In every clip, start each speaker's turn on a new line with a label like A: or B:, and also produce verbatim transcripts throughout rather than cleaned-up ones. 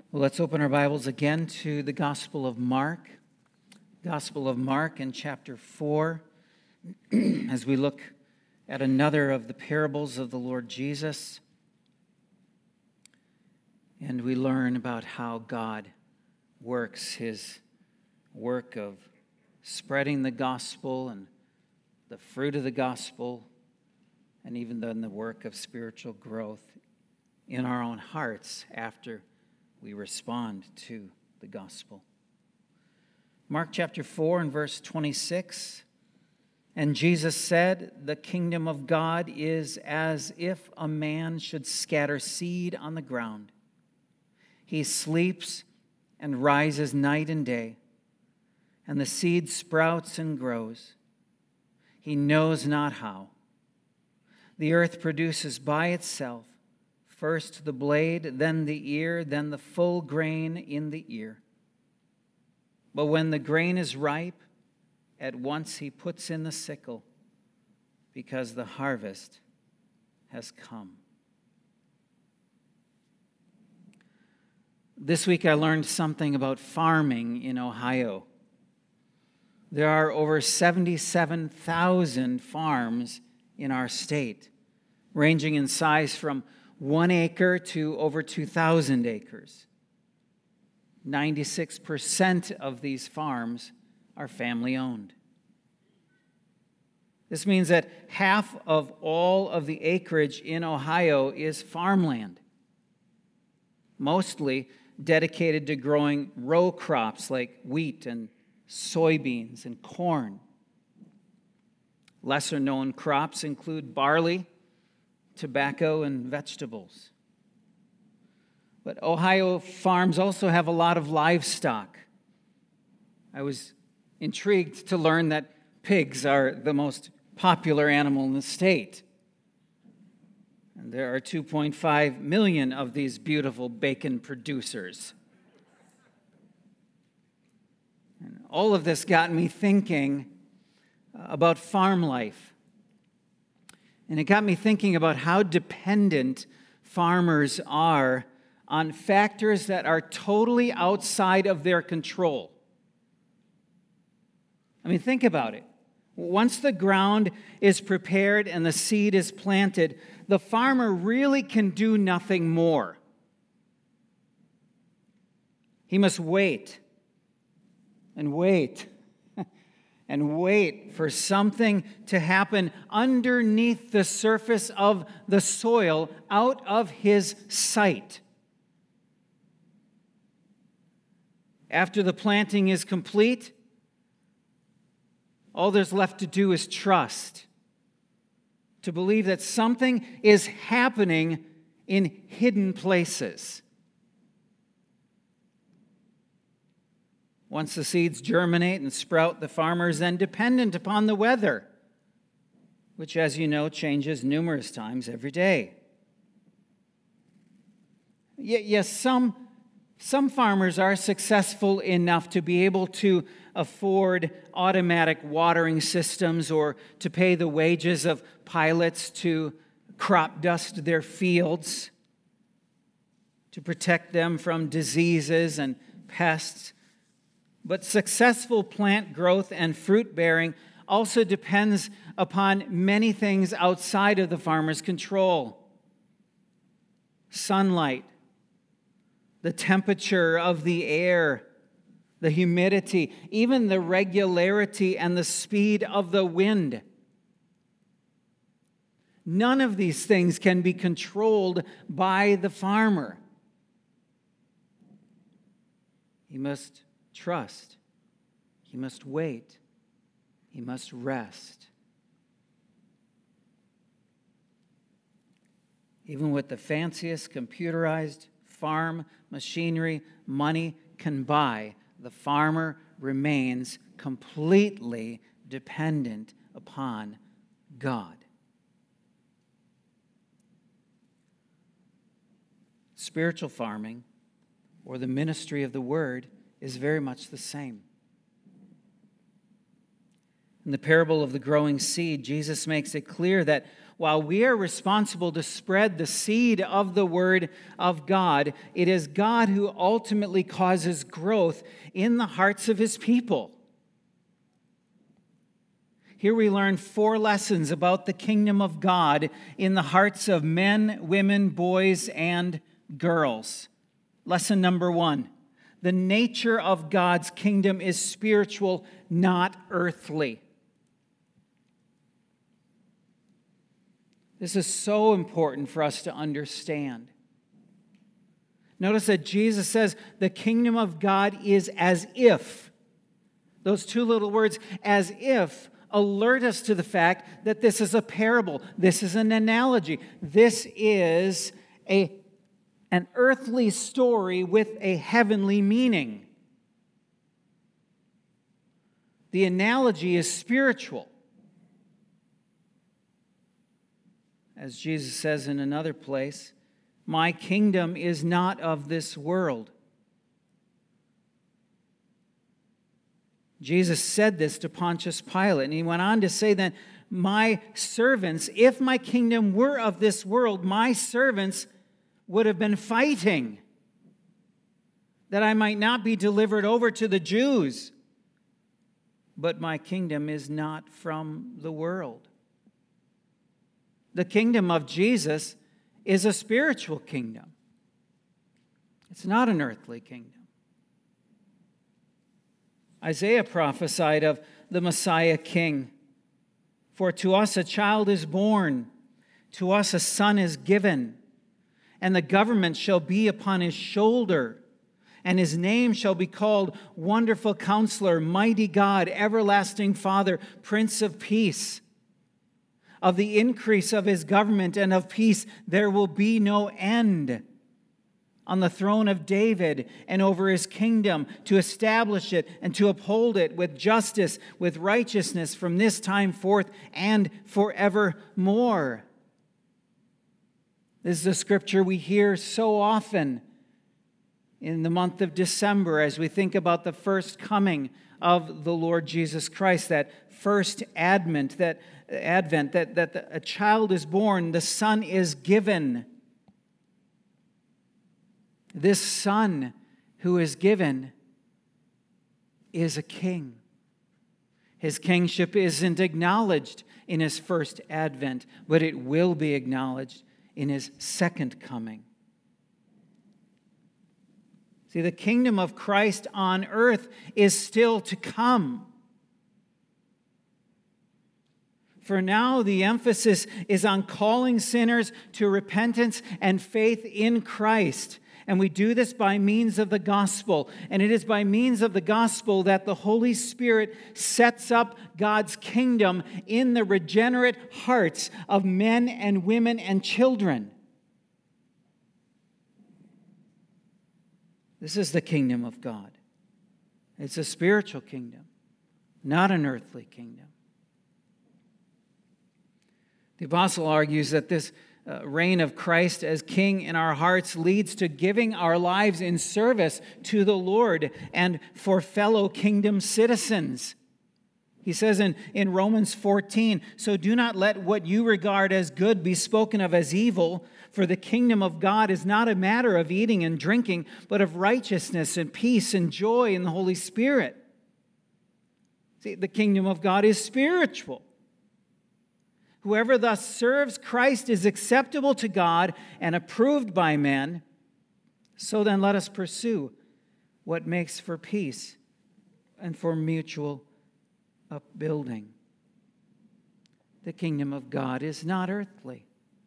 A: Well, let's open our Bibles again to the Gospel of Mark. Gospel of Mark in chapter four, as we look at another of the parables of the Lord Jesus. And we learn about how God works his work of spreading the gospel and the fruit of the gospel, and even then the work of spiritual growth in our own hearts after we respond to the gospel. Mark chapter four and verse twenty-six, and Jesus said, "The kingdom of God is as if a man should scatter seed on the ground. He sleeps and rises night and day, and the seed sprouts and grows. He knows not how. The earth produces by itself first the blade, then the ear, then the full grain in the ear. But when the grain is ripe, at once he puts in the sickle, because the harvest has come." This week I learned something about farming in Ohio. There are over seventy-seven thousand farms in our state, ranging in size from one acre to over two thousand acres. ninety-six percent of these farms are family-owned. This means that half of all of the acreage in Ohio is farmland, mostly dedicated to growing row crops like wheat and soybeans and corn. Lesser-known crops include barley, tobacco, and vegetables. But Ohio farms also have a lot of livestock. I was intrigued to learn that pigs are the most popular animal in the state. And there are two point five million of these beautiful bacon producers. And all of this got me thinking about farm life. And it got me thinking about how dependent farmers are on factors that are totally outside of their control. I mean, think about it. Once the ground is prepared and the seed is planted, the farmer really can do nothing more. He must wait and wait and wait for something to happen underneath the surface of the soil, out of his sight. After the planting is complete, all there's left to do is trust, to believe that something is happening in hidden places. Once the seeds germinate and sprout, the farmer is then dependent upon the weather, which, as you know, changes numerous times every day. Yes, some, some farmers are successful enough to be able to afford automatic watering systems or to pay the wages of pilots to crop dust their fields, to protect them from diseases and pests. But successful plant growth and fruit bearing also depends upon many things outside of the farmer's control. Sunlight, the temperature of the air, the humidity, even the regularity and the speed of the wind. None of these things can be controlled by the farmer. He must trust. He must wait. He must rest. Even with the fanciest computerized farm machinery money can buy, the farmer remains completely dependent upon God. Spiritual farming, or the ministry of the word, is very much the same. In the parable of the growing seed, Jesus makes it clear that while we are responsible to spread the seed of the Word of God, it is God who ultimately causes growth in the hearts of His people. Here we learn four lessons about the kingdom of God in the hearts of men, women, boys, and girls. Lesson number one, the nature of God's kingdom is spiritual, not earthly. This is so important for us to understand. Notice that Jesus says the kingdom of God is as if. Those two little words, as if, alert us to the fact that this is a parable. This is an analogy. This is a, an earthly story with a heavenly meaning. The analogy is spiritual. As Jesus says in another place, my kingdom is not of this world. Jesus said this to Pontius Pilate, and he went on to say that my servants, if my kingdom were of this world, my servants would have been fighting that I might not be delivered over to the Jews. But my kingdom is not from the world. The kingdom of Jesus is a spiritual kingdom. It's not an earthly kingdom. Isaiah prophesied of the Messiah King. For to us a child is born, to us a son is given, and the government shall be upon his shoulder, and his name shall be called Wonderful Counselor, Mighty God, Everlasting Father, Prince of Peace. Of the increase of his government and of peace there will be no end. On the throne of David and over his kingdom, to establish it and to uphold it with justice, with righteousness from this time forth and forevermore. This is a scripture we hear so often in the month of December as we think about the first coming of the Lord Jesus Christ, that first advent, that advent, that, that the, a child is born, the Son is given. This Son who is given is a king. His kingship isn't acknowledged in his first advent, but it will be acknowledged in his second coming. See, the kingdom of Christ on earth is still to come. For now, the emphasis is on calling sinners to repentance and faith in Christ. And we do this by means of the gospel. And it is by means of the gospel that the Holy Spirit sets up God's kingdom in the regenerate hearts of men and women and children. This is the kingdom of God. It's a spiritual kingdom, not an earthly kingdom. The apostle argues that this uh, reign of Christ as king in our hearts leads to giving our lives in service to the Lord and for fellow kingdom citizens. He says in, in Romans fourteen, so do not let what you regard as good be spoken of as evil, for the kingdom of God is not a matter of eating and drinking, but of righteousness and peace and joy in the Holy Spirit. See, the kingdom of God is spiritual. Whoever thus serves Christ is acceptable to God and approved by men. So then let us pursue what makes for peace and for mutual upbuilding. The kingdom of God is not earthly.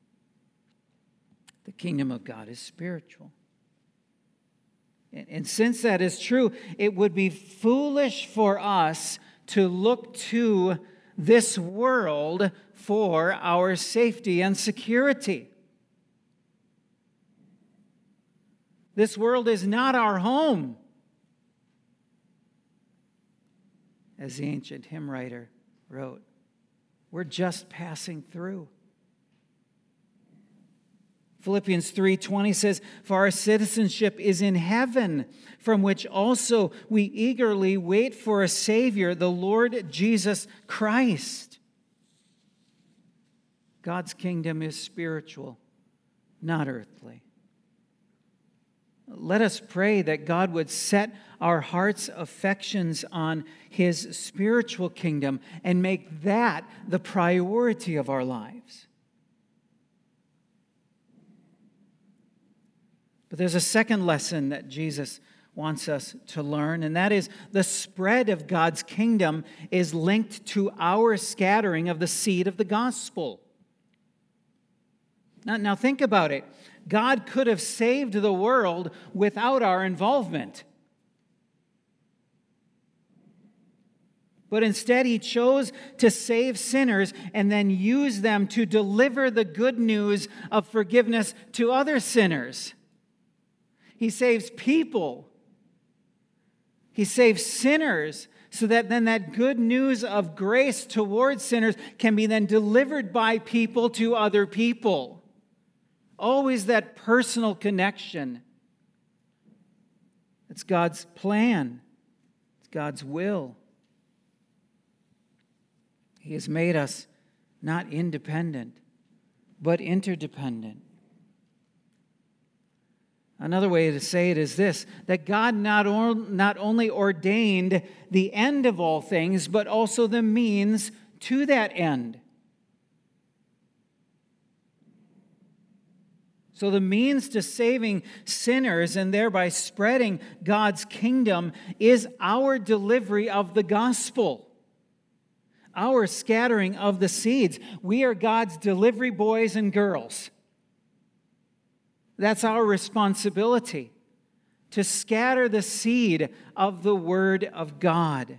A: The kingdom of God is spiritual. And, and since that is true, it would be foolish for us to look to this world for our safety and security. This world is not our home. As the ancient hymn writer wrote, we're just passing through. Philippians three twenty says, for our citizenship is in heaven, from which also we eagerly wait for a Savior, the Lord Jesus Christ. God's kingdom is spiritual, not earthly. Let us pray that God would set our hearts' affections on His spiritual kingdom and make that the priority of our lives. But there's a second lesson that Jesus wants us to learn, and that is the spread of God's kingdom is linked to our scattering of the seed of the gospel. Now, now think about it. God could have saved the world without our involvement. But instead, He chose to save sinners and then use them to deliver the good news of forgiveness to other sinners. He saves people. He saves sinners so that then that good news of grace towards sinners can be then delivered by people to other people. Always that personal connection. It's God's plan. It's God's will. He has made us not independent, but interdependent. Another way to say it is this, that God not, or, not only ordained the end of all things, but also the means to that end. So the means to saving sinners and thereby spreading God's kingdom is our delivery of the gospel, our scattering of the seeds. We are God's delivery boys and girls. That's our responsibility, to scatter the seed of the Word of God,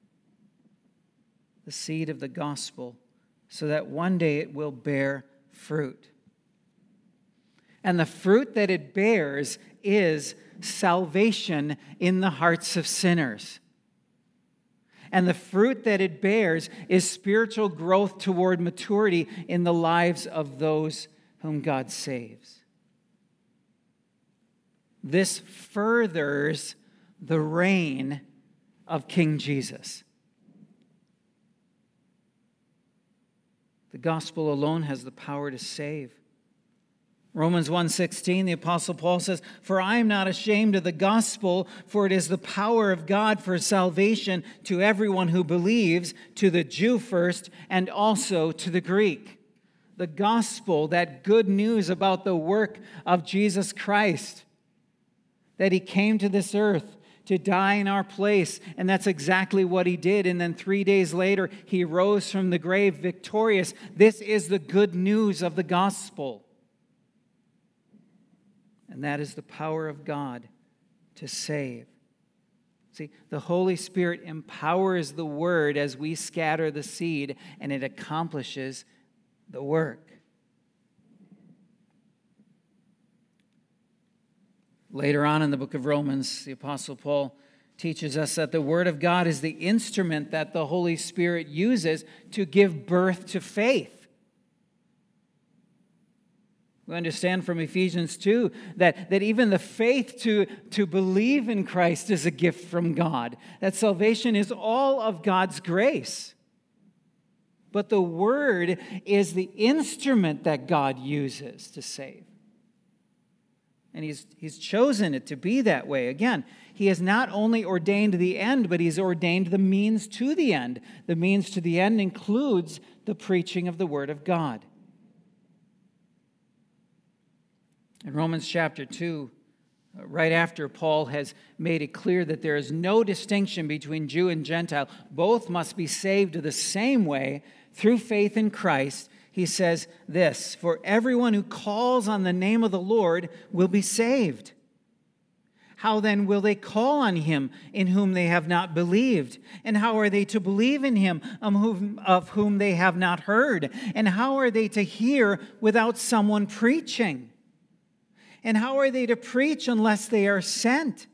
A: the seed of the gospel, so that one day it will bear fruit. And the fruit that it bears is salvation in the hearts of sinners. And the fruit that it bears is spiritual growth toward maturity in the lives of those whom God saves. This furthers the reign of King Jesus. The gospel alone has the power to save. Romans one sixteen, the Apostle Paul says, "For I am not ashamed of the gospel, for it is the power of God for salvation to everyone who believes, to the Jew first, and also to the Greek." The gospel, that good news about the work of Jesus Christ, that He came to this earth to die in our place, and that's exactly what He did. And then three days later, He rose from the grave victorious. This is the good news of the gospel. And that is the power of God to save. See, the Holy Spirit empowers the word as we scatter the seed, and it accomplishes the work. Later on in the book of Romans, the Apostle Paul teaches us that the Word of God is the instrument that the Holy Spirit uses to give birth to faith. We understand from Ephesians two that, that even the faith to, to believe in Christ is a gift from God, that salvation is all of God's grace. But the Word is the instrument that God uses to save. And he's, he's chosen it to be that way. Again, He has not only ordained the end, but He's ordained the means to the end. The means to the end includes the preaching of the Word of God. In Romans chapter two, right after Paul has made it clear that there is no distinction between Jew and Gentile, both must be saved the same way through faith in Christ, he says this, "For everyone who calls on the name of the Lord will be saved. How then will they call on Him in whom they have not believed? And how are they to believe in Him of whom they have not heard? And how are they to hear without someone preaching? And how are they to preach unless they are sent?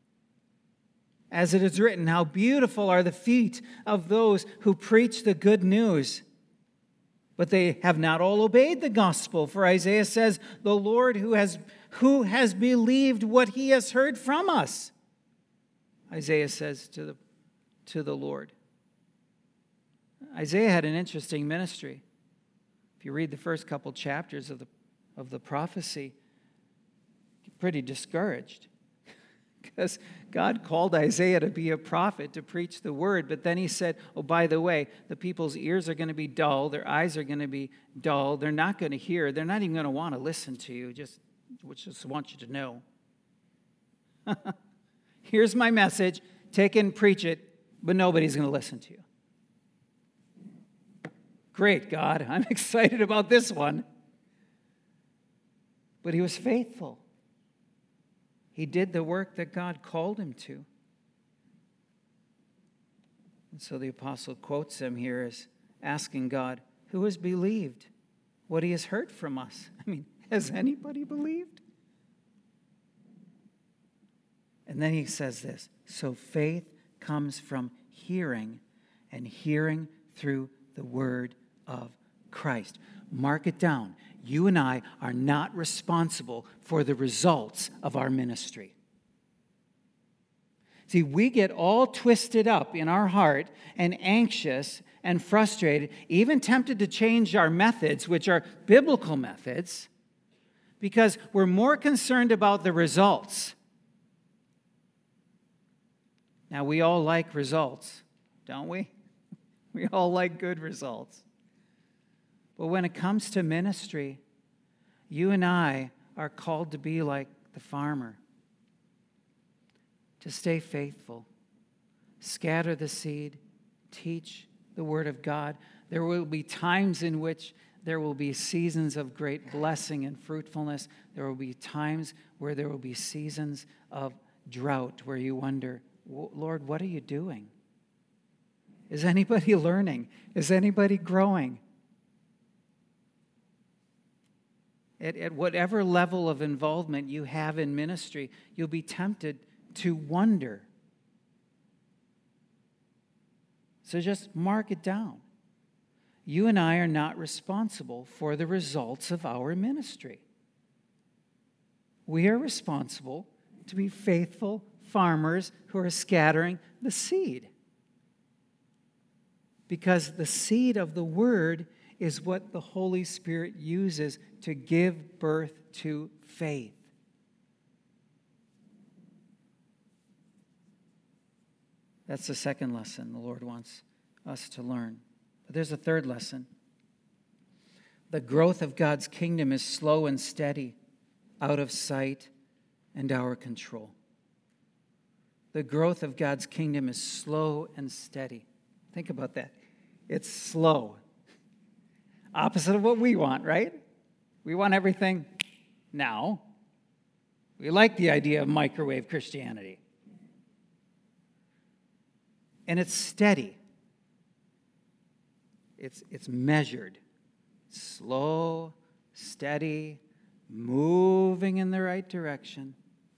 A: As it is written, how beautiful are the feet of those who preach the good news. But they have not all obeyed the gospel. For Isaiah says, the Lord who has, who has believed what He has heard from us. Isaiah says to the, to the Lord. Isaiah had an interesting ministry. If you read the first couple chapters of the, of the prophecy, you're pretty discouraged. Because God called Isaiah to be a prophet, to preach the word, but then he said, oh, by the way, the people's ears are going to be dull, their eyes are going to be dull, they're not going to hear, they're not even going to want to listen to you, just, just want you to know. Here's my message, take it and preach it, but nobody's going to listen to you. Great, God, I'm excited about this one. But he was faithful. He did the work that God called him to. And so the apostle quotes him here as asking God, who has believed what he has heard from us? I mean, has anybody believed? And then he says this, so faith comes from hearing, and hearing through the word of Christ. Mark it down. You and I are not responsible for the results of our ministry. See, we get all twisted up in our heart and anxious and frustrated, even tempted to change our methods, which are biblical methods, because we're more concerned about the results. Now, we all like results, don't we? We all like good results. But when it comes to ministry, you and I are called to be like the farmer, to stay faithful, scatter the seed, teach the word of God. There will be times in which there will be seasons of great blessing and fruitfulness. There will be times where there will be seasons of drought where you wonder, Lord, what are you doing? Is anybody learning? Is anybody growing? At, at whatever level of involvement you have in ministry, you'll be tempted to wonder. So just mark it down. You and I are not responsible for the results of our ministry. We are responsible to be faithful farmers who are scattering the seed. Because the seed of the word is what the Holy Spirit uses to give birth to faith. That's the second lesson the Lord wants us to learn. But there's a third lesson. The growth of God's kingdom is slow and steady, out of sight and our control. The growth of God's kingdom is slow and steady. Think about that. It's slow. Opposite of what we want, right? We want everything now. We like the idea of microwave Christianity. And it's steady. It's, it's measured. Slow, steady, moving in the right direction.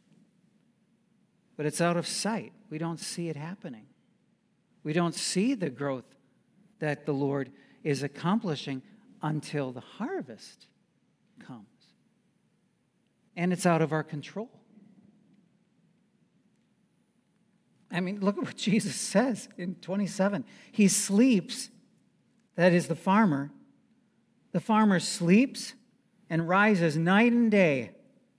A: But it's out of sight. We don't see it happening. We don't see the growth that the Lord is accomplishing until the harvest comes. And it's out of our control. I mean, look at what Jesus says in twenty-seven. He sleeps, that is the farmer. The farmer sleeps and rises night and day.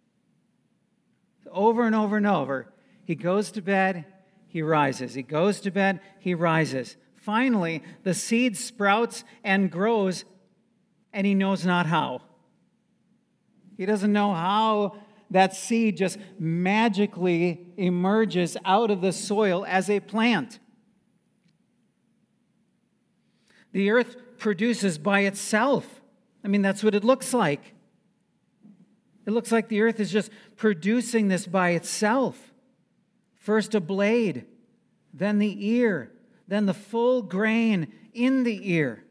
A: Over and over and over. He goes to bed, he rises. He goes to bed, he rises. Finally, the seed sprouts and grows, and he knows not how. He doesn't know how that seed just magically emerges out of the soil as a plant. The earth produces by itself. I mean, that's what it looks like. It looks like the earth is just producing this by itself. First a blade, then the ear, then the full grain in the ear.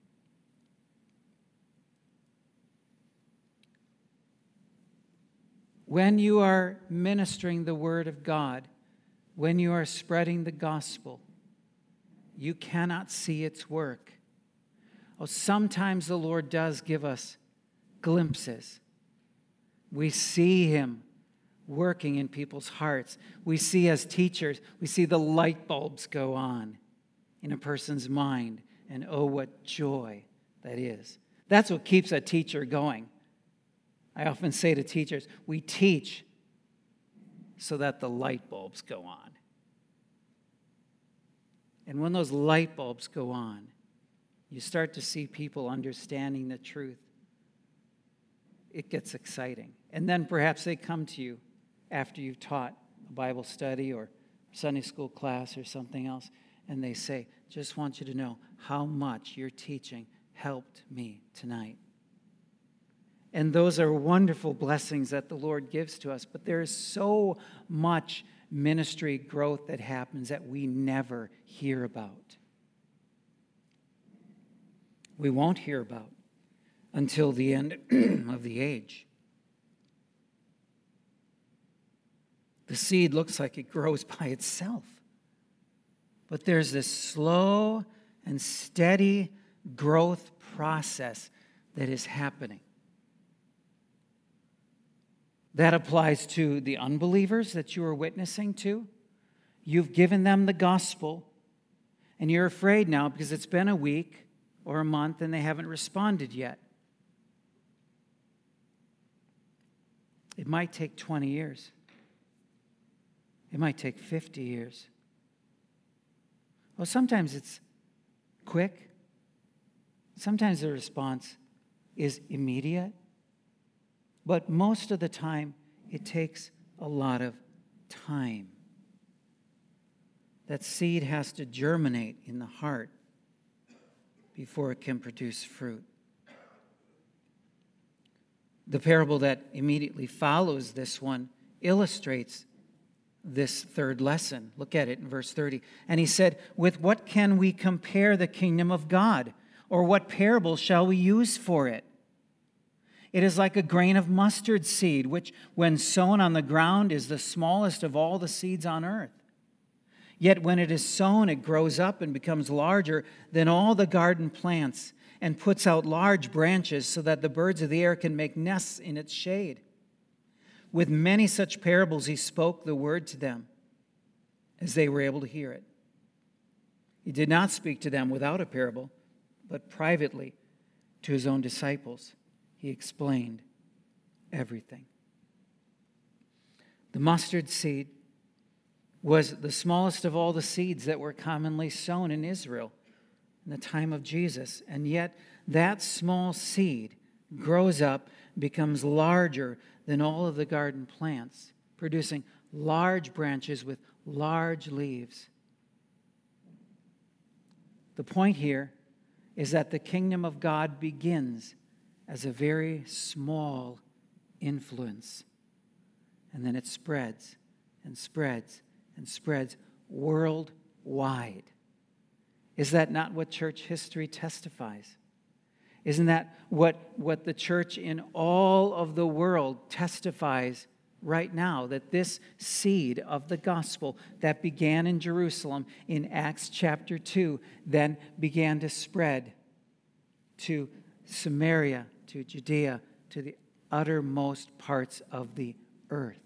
A: When you are ministering the word of God, when you are spreading the gospel, you cannot see its work. Oh, sometimes the Lord does give us glimpses. We see him working in people's hearts. We see as teachers, we see the light bulbs go on in a person's mind. And oh, what joy that is. That's what keeps a teacher going. I often say to teachers, we teach so that the light bulbs go on. And when those light bulbs go on, you start to see people understanding the truth. It gets exciting. And then perhaps they come to you after you've taught a Bible study or Sunday school class or something else, and they say, just want you to know how much your teaching helped me tonight. And those are wonderful blessings that the Lord gives to us, but there is so much ministry growth that happens that we never hear about. We won't hear about until the end of the age. The seed looks like it grows by itself. But there's this slow and steady growth process that is happening. That applies to the unbelievers that you are witnessing to. You've given them the gospel, and you're afraid now because it's been a week or a month and they haven't responded yet. It might take twenty years. It might take fifty years. Well, sometimes it's quick. Sometimes the response is immediate. But most of the time, it takes a lot of time. That seed has to germinate in the heart before it can produce fruit. The parable that immediately follows this one illustrates this third lesson. Look at it in verse thirty. And he said, with what can we compare the kingdom of God? Or what parable shall we use for it? It is like a grain of mustard seed, which when sown on the ground is the smallest of all the seeds on earth. Yet when it is sown, it grows up and becomes larger than all the garden plants and puts out large branches so that the birds of the air can make nests in its shade. With many such parables he spoke the word to them as they were able to hear it. He did not speak to them without a parable, but privately to his own disciples he explained everything. The mustard seed was the smallest of all the seeds that were commonly sown in Israel in the time of Jesus. And yet that small seed grows up, becomes larger than all of the garden plants, producing large branches with large leaves. The point here is that the kingdom of God begins as a very small influence, and then it spreads and spreads and spreads worldwide. Is that not what church history testifies? Isn't that what, what the church in all of the world testifies right now? That this seed of the gospel that began in Jerusalem in Acts chapter two then began to spread to Samaria, to Judea, to the uttermost parts of the earth.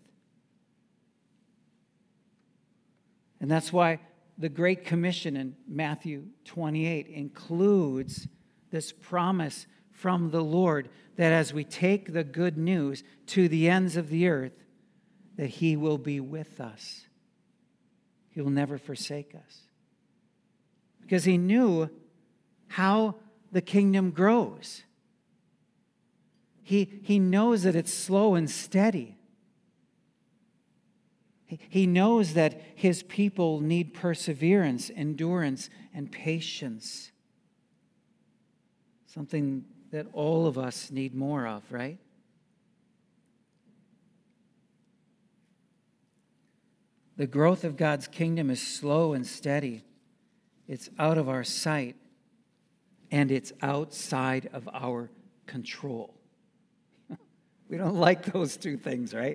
A: And that's why the Great Commission in Matthew twenty-eight includes this promise from the Lord that as we take the good news to the ends of the earth, that he will be with us. He will never forsake us. Because he knew how the kingdom grows. He, he knows that it's slow and steady. He, he knows that his people need perseverance, endurance, and patience. Something that all of us need more of, right? The growth of God's kingdom is slow and steady. It's out of our sight, and it's outside of our control. We don't like those two things, right?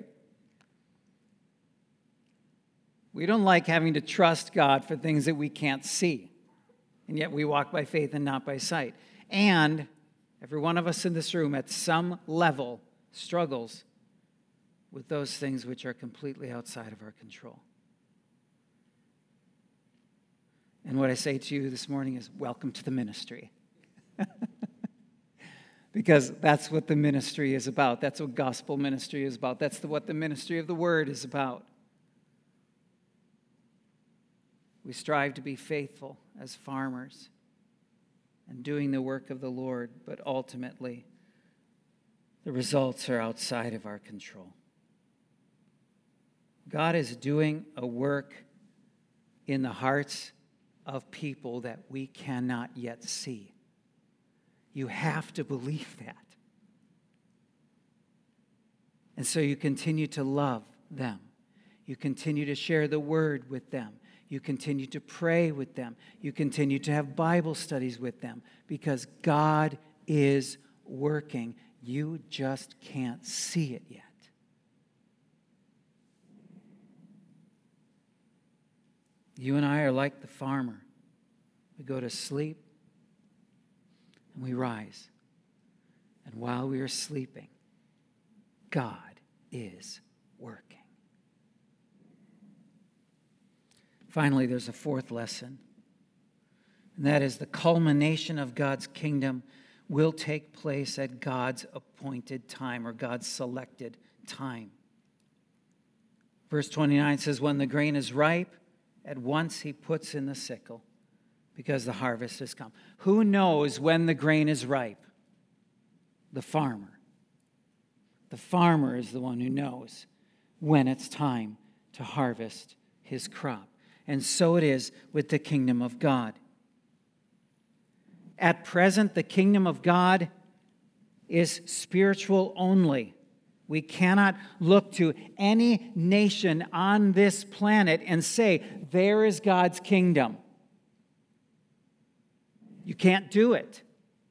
A: We don't like having to trust God for things that we can't see, and yet we walk by faith and not by sight. And every one of us in this room at some level struggles with those things which are completely outside of our control. And what I say to you this morning is, welcome to the ministry. because that's what the ministry is about. That's what gospel ministry is about. That's the, what the ministry of the word is about. We strive to be faithful as farmers and doing the work of the Lord, but ultimately, the results are outside of our control. God is doing a work in the hearts of people that we cannot yet see. You have to believe that. And so you continue to love them. You continue to share the word with them. You continue to pray with them. You continue to have Bible studies with them because God is working. You just can't see it yet. You and I are like the farmer. We go to sleep and we rise. And while we are sleeping, God is working. Finally, there's a fourth lesson, and that is the culmination of God's kingdom will take place at God's appointed time or God's selected time. Verse twenty-nine says, when the grain is ripe, at once he puts in the sickle because the harvest has come. Who knows when the grain is ripe? The farmer. The farmer is the one who knows when it's time to harvest his crop. And so it is with the kingdom of God. At present, the kingdom of God is spiritual only. We cannot look to any nation on this planet and say, there is God's kingdom. You can't do it.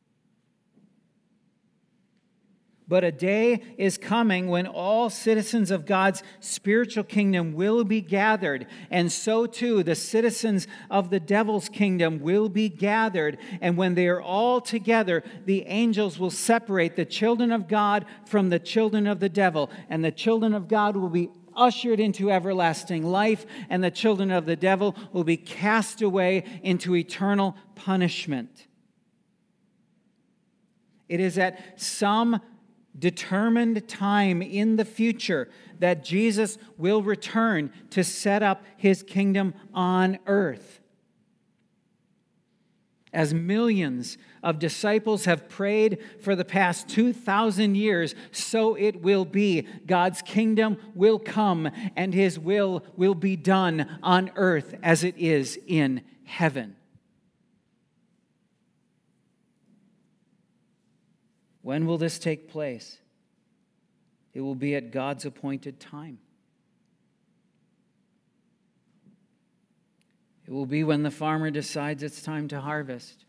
A: But a day is coming when all citizens of God's spiritual kingdom will be gathered, and so too the citizens of the devil's kingdom will be gathered. And when they are all together, the angels will separate the children of God from the children of the devil, and the children of God will be ushered into everlasting life, and the children of the devil will be cast away into eternal punishment. It is at some determined time in the future that Jesus will return to set up his kingdom on earth. As millions of disciples have prayed for the past two thousand years, so it will be. God's kingdom will come and his will will be done on earth as it is in heaven. When will this take place? It will be at God's appointed time. It will be when the farmer decides it's time to harvest.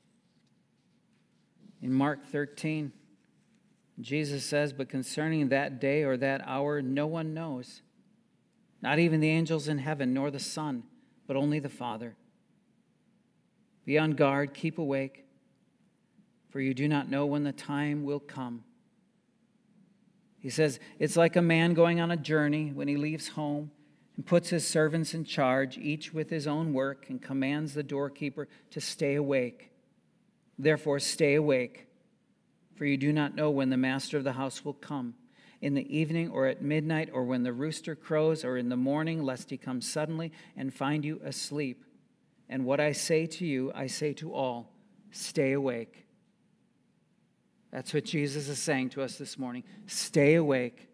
A: In Mark thirteen, Jesus says, but concerning that day or that hour, no one knows. Not even the angels in heaven, nor the Son, but only the Father. Be on guard, keep awake, for you do not know when the time will come. He says, it's like a man going on a journey when he leaves home and puts his servants in charge, each with his own work, and commands the doorkeeper to stay awake. Therefore, stay awake, for you do not know when the master of the house will come, in the evening or at midnight, or when the rooster crows, or in the morning, lest he come suddenly and find you asleep. And what I say to you, I say to all, stay awake. That's what Jesus is saying to us this morning. Stay awake.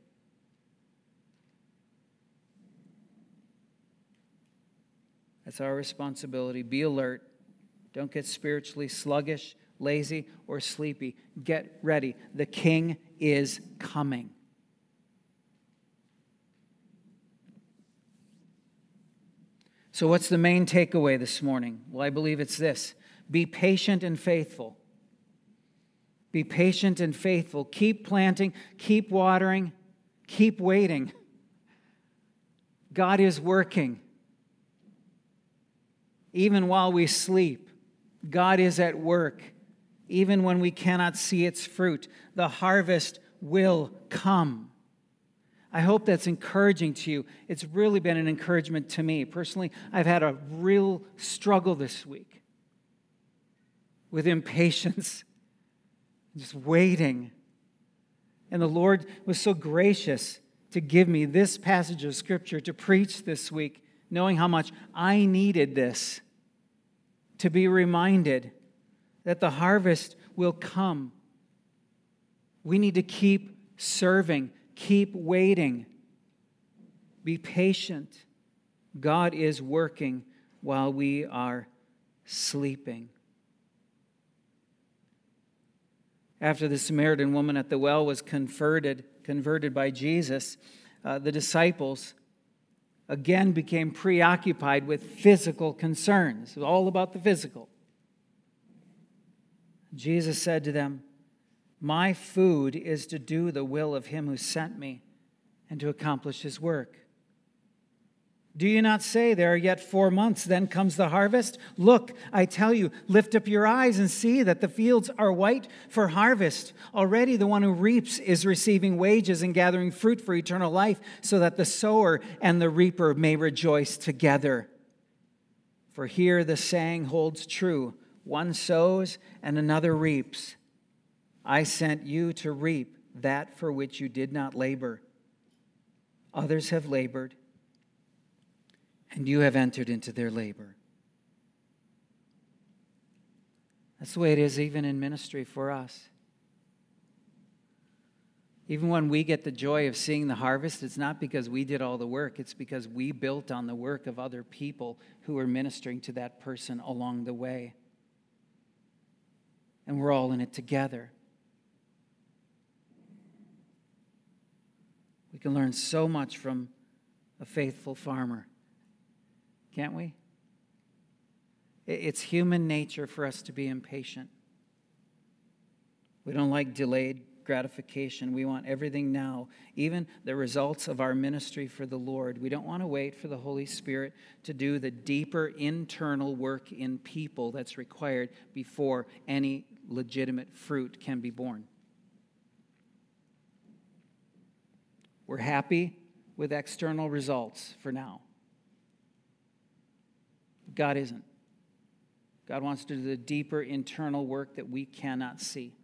A: That's our responsibility. Be alert. Don't get spiritually sluggish, lazy, or sleepy. Get ready. The King is coming. So what's the main takeaway this morning? Well, I believe it's this. Be patient and faithful. Be patient and faithful. Keep planting, keep watering, keep waiting. God is working. Even while we sleep, God is at work. Even when we cannot see its fruit, the harvest will come. I hope that's encouraging to you. It's really been an encouragement to me. Personally, I've had a real struggle this week with impatience just waiting. And the Lord was so gracious to give me this passage of Scripture to preach this week, knowing how much I needed this, to be reminded that the harvest will come. We need to keep serving, keep waiting, be patient. God is working while we are sleeping. After the Samaritan woman at the well was converted, converted by Jesus, uh, the disciples again became preoccupied with physical concerns. It was all about the physical. Jesus said to them, "My food is to do the will of him who sent me and to accomplish his work. Do you not say, there are yet four months, then comes the harvest? Look, I tell you, lift up your eyes and see that the fields are white for harvest. Already the one who reaps is receiving wages and gathering fruit for eternal life, so that the sower and the reaper may rejoice together. For here the saying holds true, one sows and another reaps. I sent you to reap that for which you did not labor. Others have labored, and you have entered into their labor." That's the way it is even in ministry for us. Even when we get the joy of seeing the harvest, it's not because we did all the work. It's because we built on the work of other people who were ministering to that person along the way. And we're all in it together. We can learn so much from a faithful farmer. Can't we? It's human nature for us to be impatient. We don't like delayed gratification. We want everything now, even the results of our ministry for the Lord. We don't want to wait for the Holy Spirit to do the deeper internal work in people that's required before any legitimate fruit can be born. We're happy with external results for now. God isn't. God wants to do the deeper internal work that we cannot see.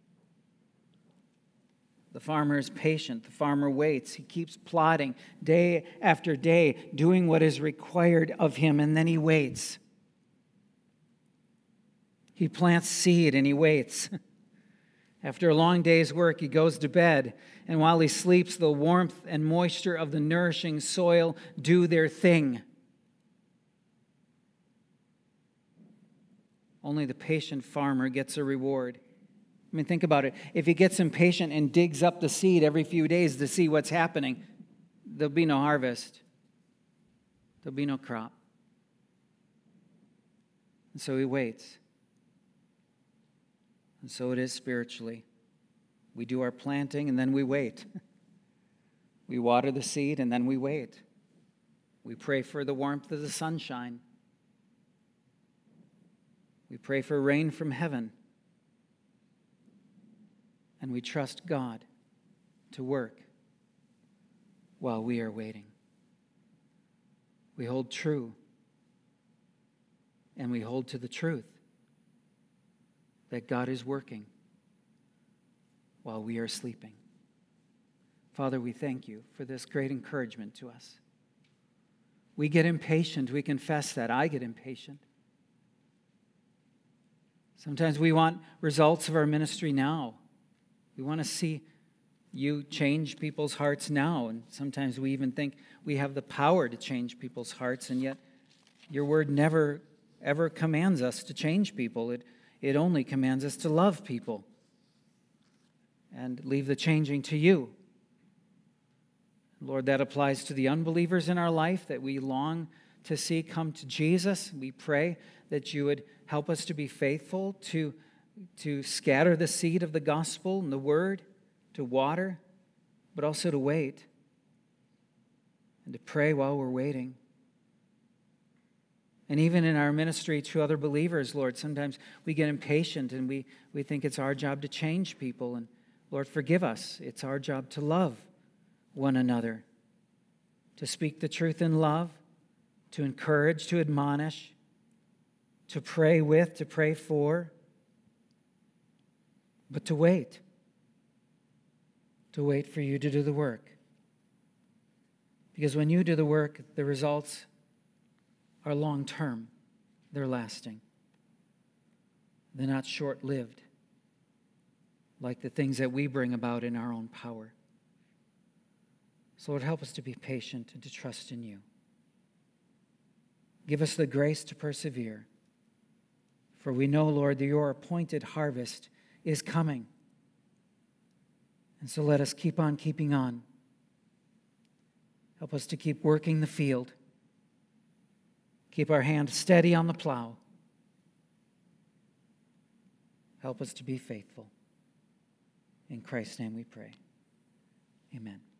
A: The farmer is patient. The farmer waits. He keeps plodding day after day, doing what is required of him, and then he waits. He plants seed and he waits. After a long day's work, he goes to bed, and while he sleeps, the warmth and moisture of the nourishing soil do their thing. Only the patient farmer gets a reward. I mean, think about it. If he gets impatient and digs up the seed every few days to see what's happening, there'll be no harvest. There'll be no crop. And so he waits. And so it is spiritually. We do our planting and then we wait. We water the seed and then we wait. We pray for the warmth of the sunshine. We pray for rain from heaven. And we trust God to work while we are waiting. We hold true and we hold to the truth that God is working while we are sleeping. Father, we thank you for this great encouragement to us. We get impatient. We confess that. I get impatient. Sometimes we want results of our ministry now. We want to see you change people's hearts now. And sometimes we even think we have the power to change people's hearts, and yet your word never, ever commands us to change people. It, it only commands us to love people and leave the changing to you. Lord, that applies to the unbelievers in our life that we long to see come to Jesus. We pray that you would help us to be faithful, to, to scatter the seed of the gospel and the word, to water, but also to wait and to pray while we're waiting. And even in our ministry to other believers, Lord, sometimes we get impatient and we, we think it's our job to change people. And Lord, forgive us. It's our job to love one another, to speak the truth in love, to encourage, to admonish, to pray with, to pray for. but to wait. To wait for you to do the work. Because when you do the work, the results are long-term. They're lasting. They're not short-lived, like the things that we bring about in our own power. So Lord, help us to be patient and to trust in you. Give us the grace to persevere. For we know, Lord, that your appointed harvest is coming. And so let us keep on keeping on. Help us to keep working the field. Keep our hand steady on the plow. Help us to be faithful. In Christ's name we pray. Amen.